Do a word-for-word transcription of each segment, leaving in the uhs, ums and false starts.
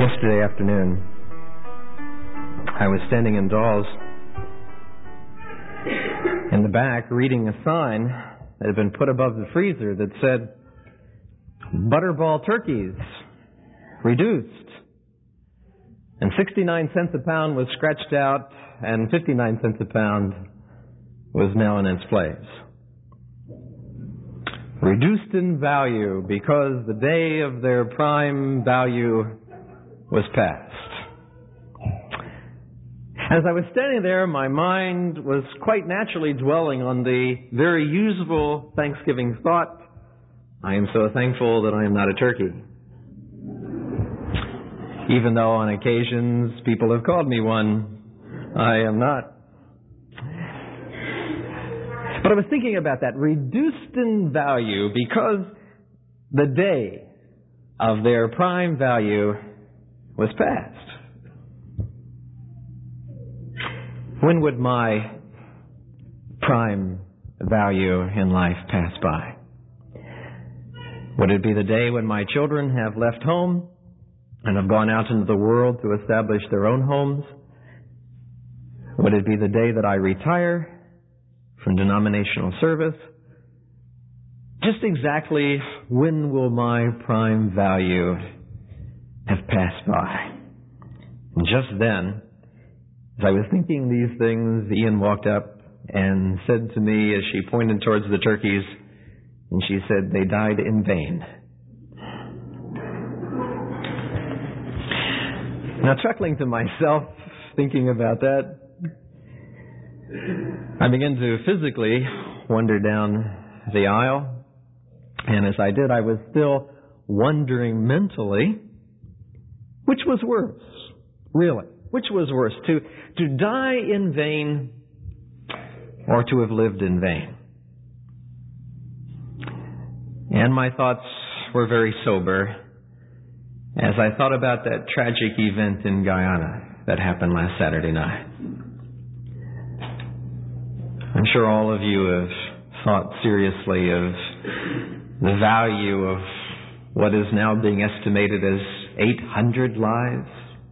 Yesterday afternoon, I was standing in Dawes in the back reading a sign that had been put above the freezer that said, "Butterball turkeys, reduced." And sixty-nine cents a pound was scratched out, and fifty-nine cents a pound was now in its place. Reduced in value because the day of their prime value was past. As I was standing there, my mind was quite naturally dwelling on the very usable Thanksgiving thought, I am so thankful that I am not a turkey. Even though on occasions people have called me one, I am not. But I was thinking about that, reduced in value because the day of their prime value was past. When would my prime value in life pass by? Would it be the day when my children have left home and have gone out into the world to establish their own homes? Would it be the day that I retire from denominational service? Just exactly when will my prime value have passed by? And just then, as I was thinking these things, Ian walked up and said to me as she pointed towards the turkeys, and she said, "They died in vain." Now, chuckling to myself, thinking about that, I began to physically wander down the aisle, and as I did, I was still wondering mentally, which was worse, really? Which was worse, to, to die in vain or to have lived in vain? And my thoughts were very sober as I thought about that tragic event in Guyana that happened last Saturday night. I'm sure all of you have thought seriously of the value of what is now being estimated as eight hundred lives.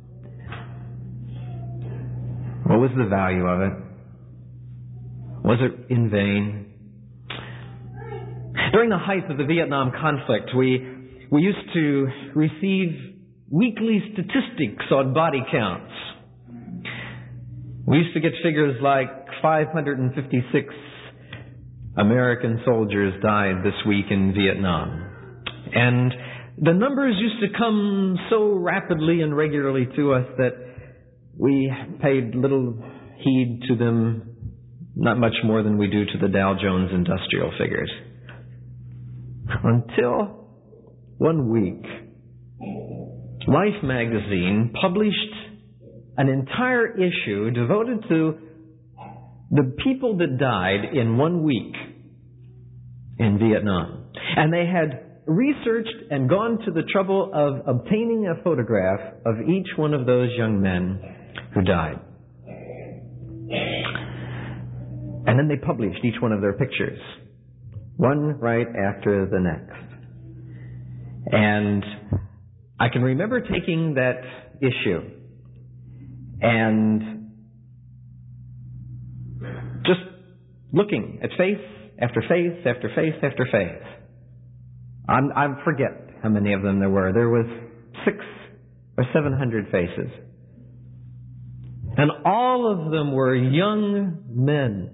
What was the value of it? Was it in vain? During the height of the Vietnam conflict, we we used to receive weekly statistics on body counts. We used to get figures like five hundred fifty-six American soldiers died this week in Vietnam. And the numbers used to come so rapidly and regularly to us that we paid little heed to them, not much more than we do to the Dow Jones industrial figures. Until one week, Life magazine published an entire issue devoted to the people that died in one week in Vietnam. And they had researched and gone to the trouble of obtaining a photograph of each one of those young men who died. And then they published each one of their pictures, one right after the next. And I can remember taking that issue and just looking at face after face after face after face. I'm, I forget how many of them there were. There was six or seven hundred faces. And all of them were young men.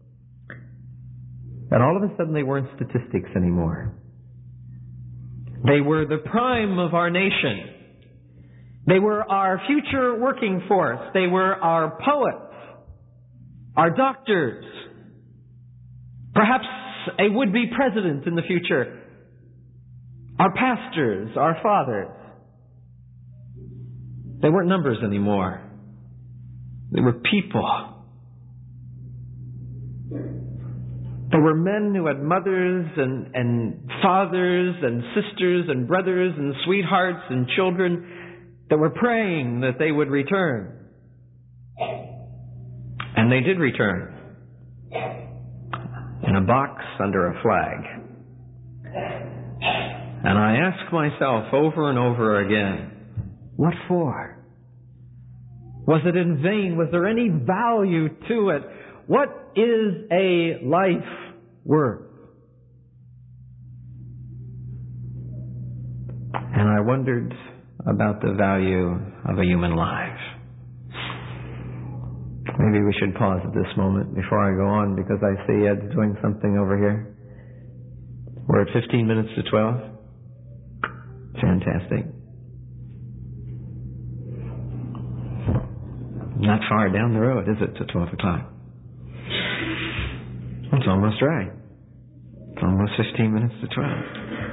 And all of a sudden they weren't statistics anymore. They were the prime of our nation. They were our future working force. They were our poets, our doctors, perhaps a would-be president in the future, our pastors, our fathers. They weren't numbers anymore. They were people. There were men who had mothers and, and fathers and sisters and brothers and sweethearts and children that were praying that they would return. And they did return. In a box under a flag. And I ask myself over and over again, What for? Was it in vain? Was there any value to it? What is a life worth? And I wondered about the value of a human life. Maybe we should pause at this moment before I go on, because I see Ed's doing something over here. We're at fifteen minutes to twelve. Fantastic. Not far down the road, is it, to twelve o'clock? That's almost right. It's almost fifteen minutes to twelve.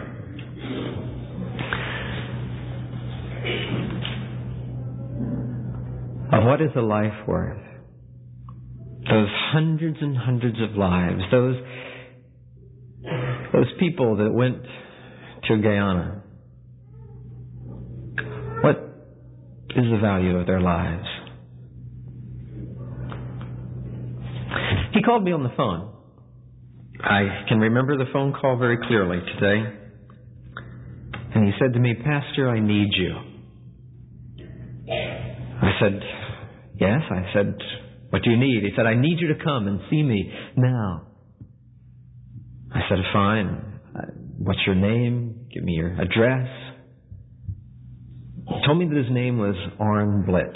Of what is a life worth? Those hundreds and hundreds of lives, those those people that went to Guyana. What is the value of their lives? He called me on the phone. I can remember the phone call very clearly today. And he said to me, "Pastor, I need you." I said, "Yes." I said, "What do you need?" He said, "I need you to come and see me now." I said, "Fine. What's your name? Give me your address." He told me that his name was Orrin Blitch.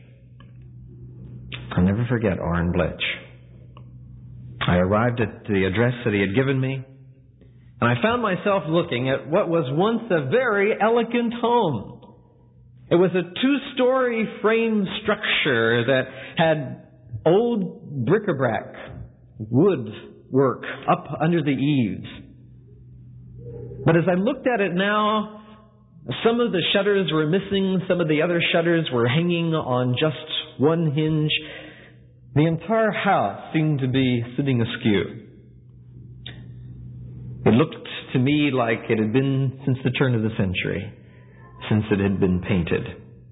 I'll never forget Orrin Blitch. I arrived at the address that he had given me, and I found myself looking at what was once a very elegant home. It was a two-story frame structure that had old bric-a-brac, wood work up under the eaves. But as I looked at it now, some of the shutters were missing, some of the other shutters were hanging on just one hinge. The entire house seemed to be sitting askew. It looked to me like it had been since the turn of the century, since it had been painted.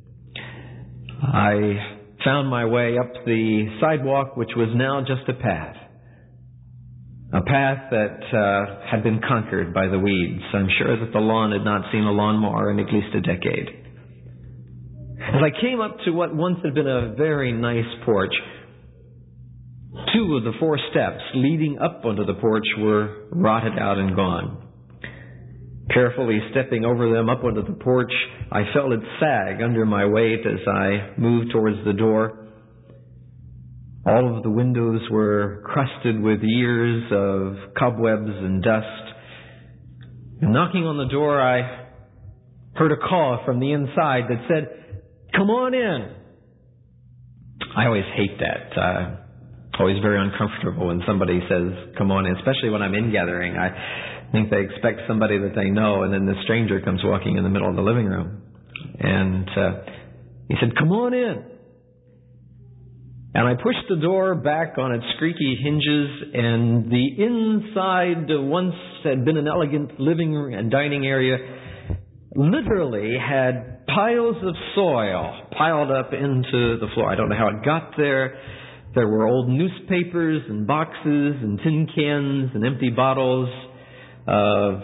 I found my way up the sidewalk, which was now just a path. A path that uh, had been conquered by the weeds. I'm sure that the lawn had not seen a lawnmower in at least a decade. As I came up to what once had been a very nice porch, two of the four steps leading up onto the porch were rotted out and gone. Carefully stepping over them up onto the porch, I felt it sag under my weight as I moved towards the door. All of the windows were crusted with years of cobwebs and dust. And knocking on the door, I heard a call from the inside that said, "Come on in." I always hate that. Uh, always very uncomfortable when somebody says, "Come on in," especially when I'm in gathering. I think they expect somebody that they know, and then the stranger comes walking in the middle of the living room. And uh, he said, "Come on in." And I pushed the door back on its squeaky hinges, and the inside once had been an elegant living and dining area literally had piles of soil piled up into the floor. I don't know how it got there. There were old newspapers and boxes and tin cans and empty bottles. Uh,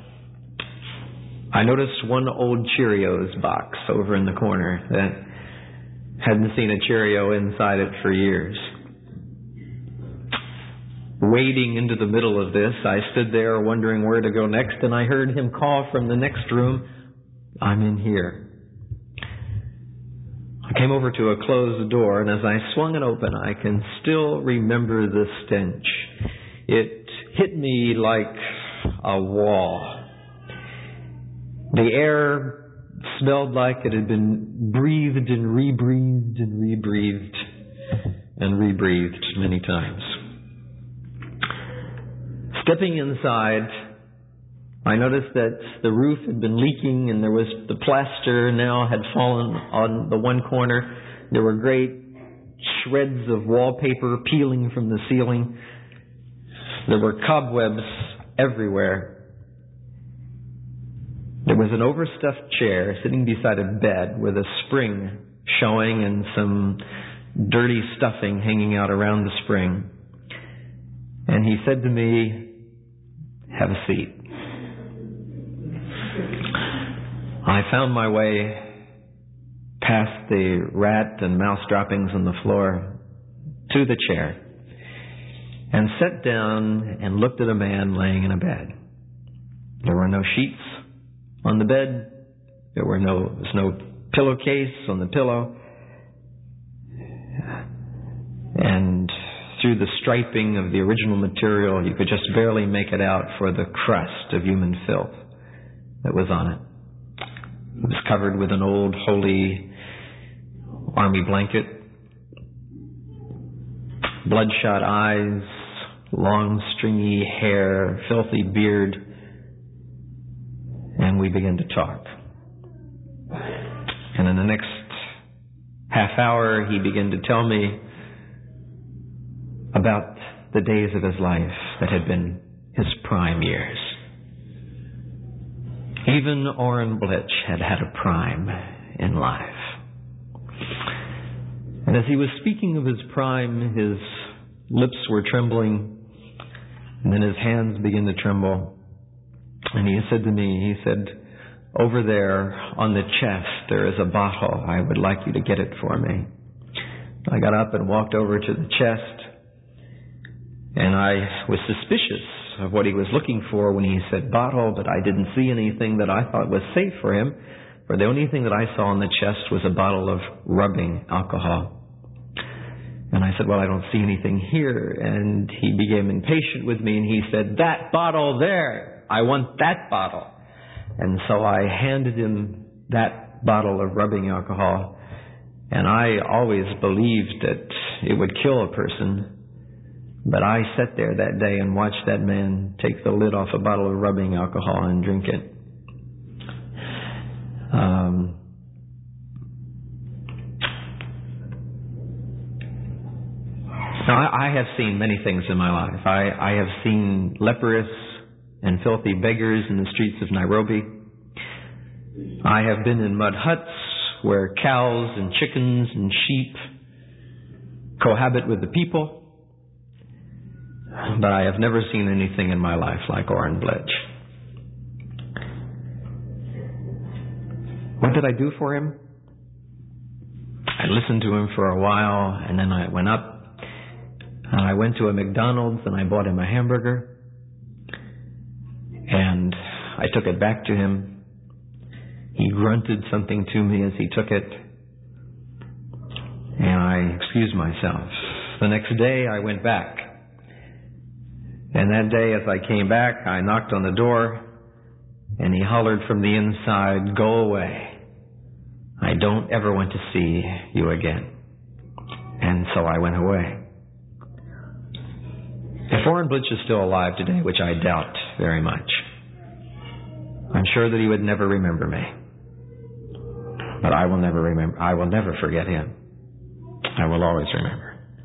I noticed one old Cheerios box over in the corner that hadn't seen a Cheerio inside it for years. Wading into the middle of this, I stood there wondering where to go next, and I heard him call from the next room, "I'm in here." I came over to a closed door, and as I swung it open, I can still remember the stench. It hit me like a wall. The air smelled like it had been breathed and rebreathed and rebreathed and rebreathed many times. Stepping inside, I noticed that the roof had been leaking, and there was the plaster now had fallen on the one corner. There were great shreds of wallpaper peeling from the ceiling. There were cobwebs everywhere. There was an overstuffed chair sitting beside a bed with a spring showing and some dirty stuffing hanging out around the spring. And he said to me, "Have a seat." I found my way past the rat and mouse droppings on the floor to the chair and sat down and looked at a man laying in a bed. There were no sheets on the bed. There were no, there was no pillowcase on the pillow. And through the striping of the original material, you could just barely make it out for the crust of human filth that was on it. It was covered with an old, holy army blanket. Bloodshot eyes, long, stringy hair, filthy beard. And we began to talk. And in the next half hour, he began to tell me about the days of his life that had been his prime years. Even Orrin Blitch had had a prime in life. And as he was speaking of his prime, his lips were trembling, and then his hands began to tremble. And he said to me, he said, "Over there on the chest there is a bottle. I would like you to get it for me." I got up and walked over to the chest, and I was suspicious of what he was looking for when he said bottle, but I didn't see anything that I thought was safe for him, for the only thing that I saw on the chest was a bottle of rubbing alcohol. And I said, "Well, I don't see anything here." And he became impatient with me, and he said, "That bottle there, I want that bottle." And so I handed him that bottle of rubbing alcohol, and I always believed that it would kill a person. But I sat there that day and watched that man take the lid off a bottle of rubbing alcohol and drink it. Um, now, I, I have seen many things in my life. I, I have seen leprous and filthy beggars in the streets of Nairobi. I have been in mud huts where cows and chickens and sheep cohabit with the people. But I have never seen anything in my life like Orrin Blitch. What did I do for him? I listened to him for a while, and then I went up, and I went to a McDonald's, and I bought him a hamburger, and I took it back to him. He grunted something to me as he took it, and I excused myself. The next day, I went back. And that day, as I came back, I knocked on the door, and he hollered from the inside, "Go away. I don't ever want to see you again." And so I went away. If Orrin Blitch is still alive today, which I doubt very much, I'm sure that he would never remember me. But I will never remember. I will never forget him. I will always remember.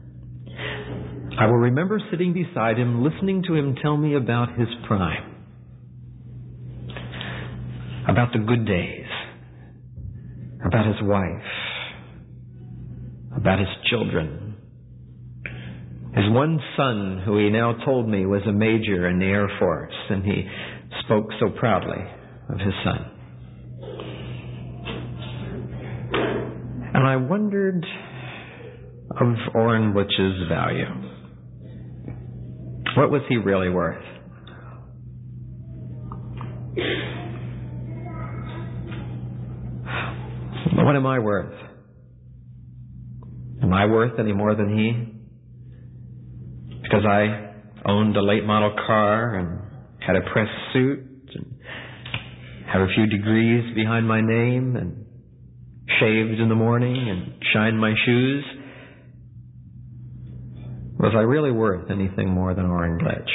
I will remember sitting beside him, listening to him tell me about his prime, about the good days, about his wife, about his children. His one son, who he now told me was a major in the Air Force, and he spoke so proudly of his son. And I wondered of Orrin Blitch's value. What was he really worth? What am I worth? Am I worth any more than he? Because I owned a late model car and had a press suit and have a few degrees behind my name and shaved in the morning and shined my shoes. Was I really worth anything more than Orrin Blitch?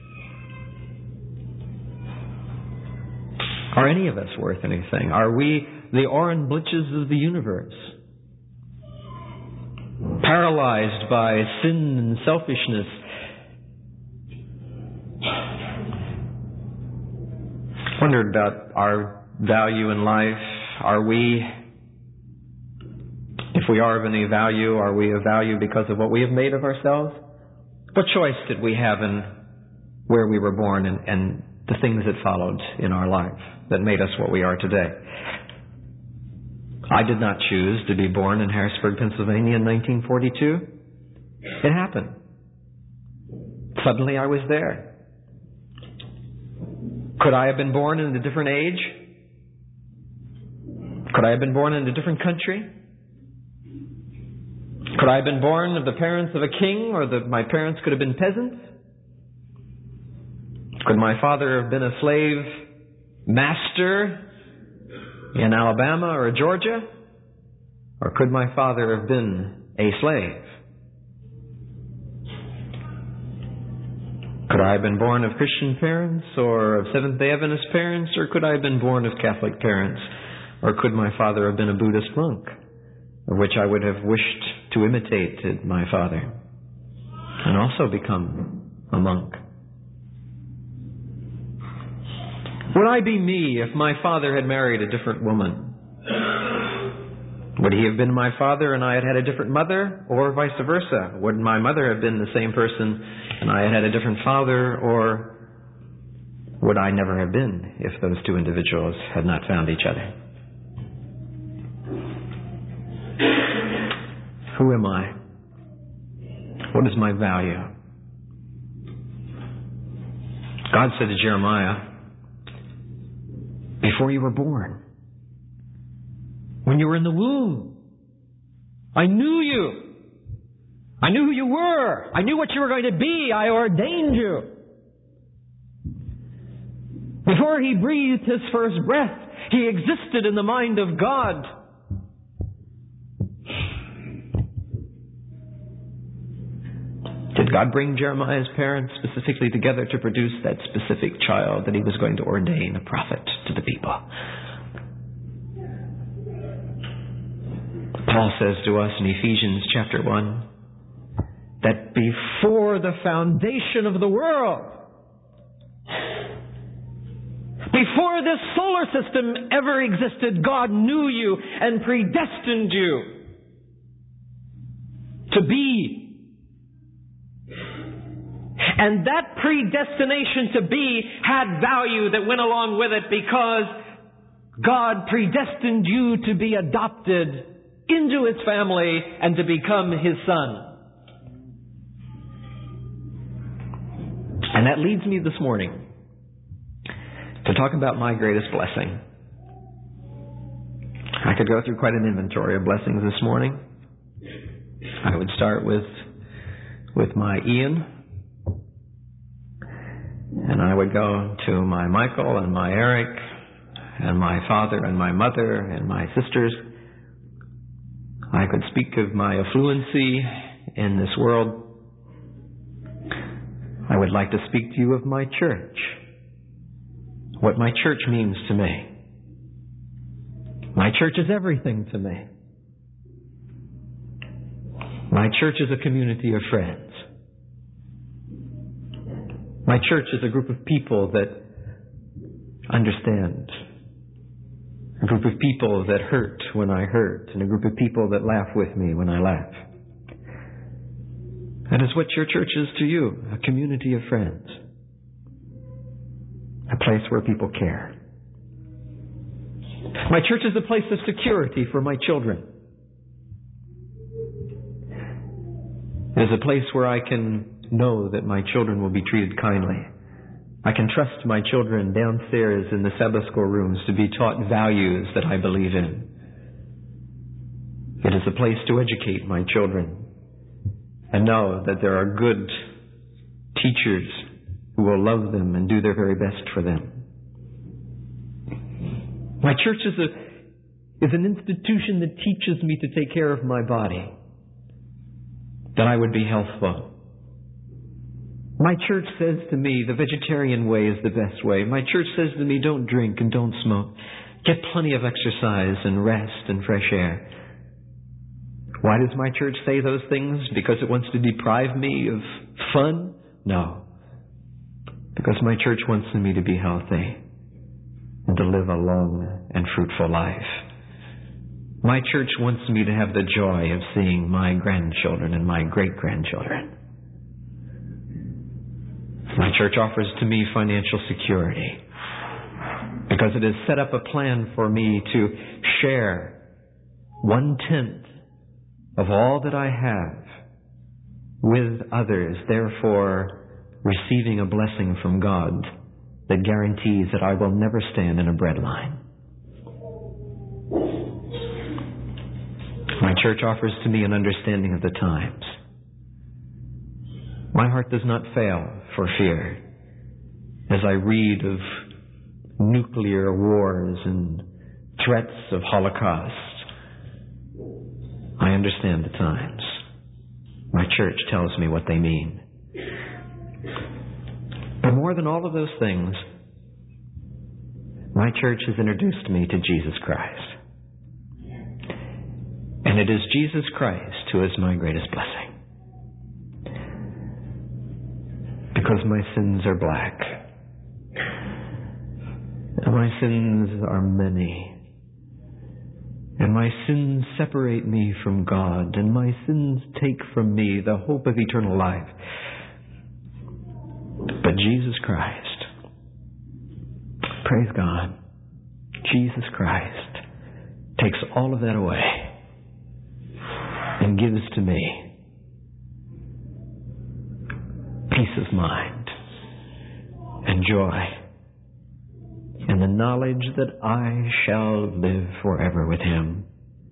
Are any of us worth anything? Are we the Orrin Blitches of the universe? Paralyzed by sin and selfishness. Wondered about our value in life. Are we, if we are of any value, are we of value because of what we have made of ourselves? What choice did we have in where we were born and, and the things that followed in our life that made us what we are today? I did not choose to be born in Harrisburg, Pennsylvania in nineteen forty-two. It happened. Suddenly I was there. Could I have been born in a different age? Could I have been born in a different country? Could I have been born of the parents of a king, or that my parents could have been peasants? Could my father have been a slave master in Alabama or Georgia? Or could my father have been a slave? Could I have been born of Christian parents or of Seventh-day Adventist parents? Or could I have been born of Catholic parents? Or could my father have been a Buddhist monk, of which I would have wished to imitate my father and also become a monk? Would I be me if my father had married a different woman? Would he have been my father and I had had a different mother, or vice versa? Would my mother have been the same person and I had had a different father, or would I never have been if those two individuals had not found each other? Who am I? What is my value? God said to Jeremiah, before you were born, when you were in the womb, I knew you. I knew who you were. I knew what you were going to be. I ordained you. Before he breathed his first breath, he existed in the mind of God. Did God bring Jeremiah's parents specifically together to produce that specific child that he was going to ordain a prophet to the people? Paul says to us in Ephesians chapter one that before the foundation of the world, before this solar system ever existed, God knew you and predestined you to be. And that predestination to be had value that went along with it, because God predestined you to be adopted into His family and to become His son. And that leads me this morning to talk about my greatest blessing. I could go through quite an inventory of blessings this morning. I would start with with my Ian, and I would go to my Michael and my Eric and my father and my mother and my sisters. I could speak of my affluency in this world. I would like to speak to you of my church, what my church means to me. My church is everything to me. My church is a community of friends. My church is a group of people that understand. A group of people that hurt when I hurt, and a group of people that laugh with me when I laugh. That is what your church is to you, a community of friends. A place where people care. My church is a place of security for my children. It is a place where I can know that my children will be treated kindly. I can trust my children downstairs in the Sabbath school rooms to be taught values that I believe in. It is a place to educate my children and know that there are good teachers who will love them and do their very best for them. My church is a is an institution that teaches me to take care of my body, that I would be healthful. My church says to me, the vegetarian way is the best way. My church says to me, don't drink and don't smoke. Get plenty of exercise and rest and fresh air. Why does my church say those things? Because it wants to deprive me of fun? No. Because my church wants me to be healthy and to live a long and fruitful life. My church wants me to have the joy of seeing my grandchildren and my great-grandchildren. My church offers to me financial security because it has set up a plan for me to share one-tenth of all that I have with others, therefore receiving a blessing from God that guarantees that I will never stand in a bread line. My church offers to me an understanding of the times. My heart does not fail for fear as I read of nuclear wars and threats of Holocaust. I understand the times. My church tells me what they mean. But more than all of those things, my church has introduced me to Jesus Christ. And it is Jesus Christ who is my greatest blessing. Because my sins are black. And my sins are many. And my sins separate me from God. And my sins take from me the hope of eternal life. But Jesus Christ, praise God, Jesus Christ takes all of that away and gives to me peace of mind and joy and the knowledge that I shall live forever with Him.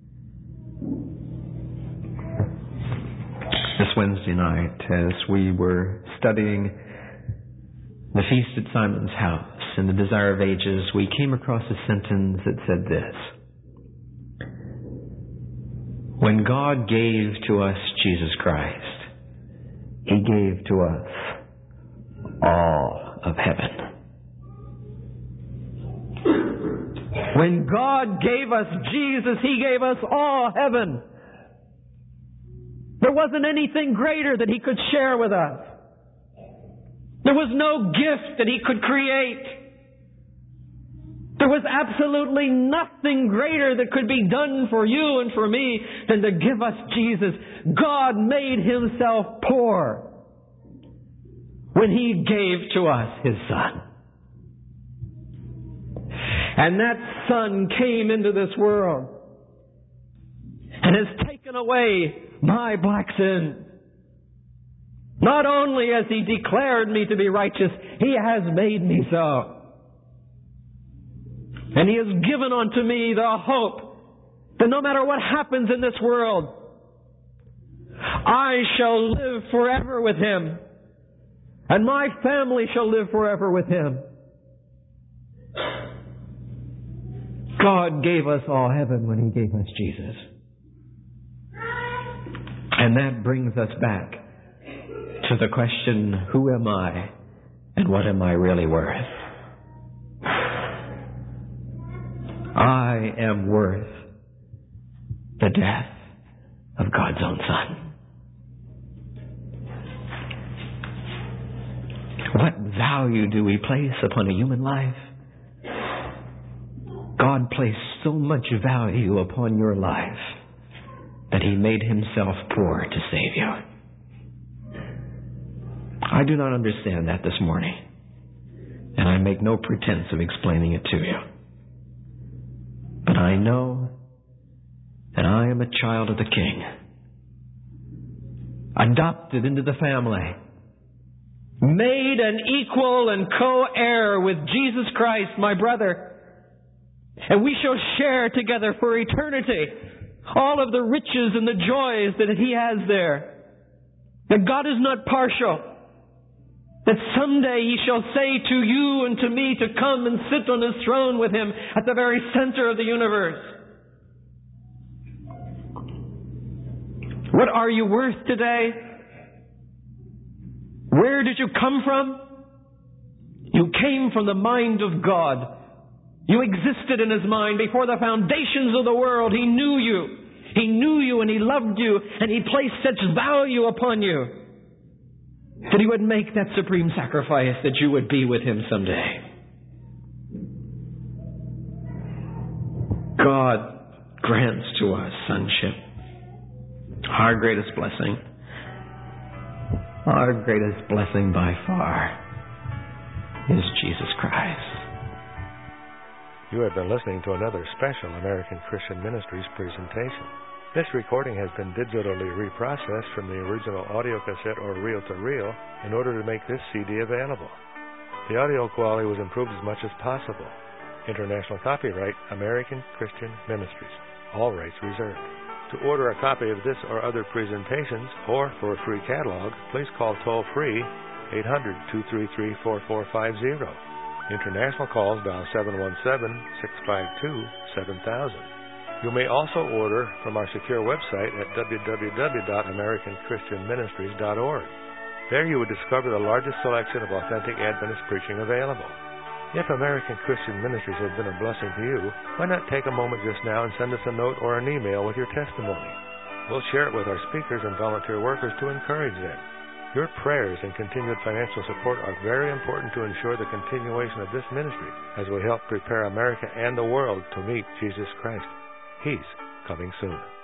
This Wednesday night, as we were studying the feast at Simon's house in the Desire of Ages, we came across a sentence that said this: when God gave to us Jesus Christ, He gave to us all of heaven. When God gave us Jesus, He gave us all heaven. There wasn't anything greater that He could share with us. There was no gift that He could create. There was absolutely nothing greater that could be done for you and for me than to give us Jesus. God made Himself poor when He gave to us His Son. And that Son came into this world and has taken away my black sins. Not only has He declared me to be righteous, He has made me so. And He has given unto me the hope that no matter what happens in this world, I shall live forever with Him. And my family shall live forever with Him. God gave us all heaven when He gave us Jesus. And that brings us back to the question, who am I and what am I really worth? I am worth the death of God's own Son. What value do we place upon a human life? God placed so much value upon your life that He made Himself poor to save you. I do not understand that this morning, and I make no pretense of explaining it to you. But I know that I am a child of the King, adopted into the family, made an equal and co-heir with Jesus Christ, my brother. And we shall share together for eternity all of the riches and the joys that He has there. That God is not partial. That someday He shall say to you and to me to come and sit on His throne with Him at the very center of the universe. What are you worth today? Where did you come from? You came from the mind of God. You existed in His mind before the foundations of the world. He knew you. He knew you and He loved you and He placed such value upon you that He would make that supreme sacrifice that you would be with Him someday. God grants to us sonship. Our greatest blessing. Our greatest blessing by far is Jesus Christ. You have been listening to another special American Christian Ministries presentation. This recording has been digitally reprocessed from the original audio cassette or reel-to-reel in order to make this C D available. The audio quality was improved as much as possible. International copyright, American Christian Ministries. All rights reserved. To order a copy of this or other presentations, or for a free catalog, please call toll-free eight hundred, two three three, four four five zero. International calls dial seven one seven, six five two, seven thousand. You may also order from our secure website at w w w dot american christian ministries dot org. There you will discover the largest selection of authentic Adventist preaching available. If American Christian Ministries has been a blessing to you, why not take a moment just now and send us a note or an email with your testimony? We'll share it with our speakers and volunteer workers to encourage them. Your prayers and continued financial support are very important to ensure the continuation of this ministry as we help prepare America and the world to meet Jesus Christ. He's coming soon.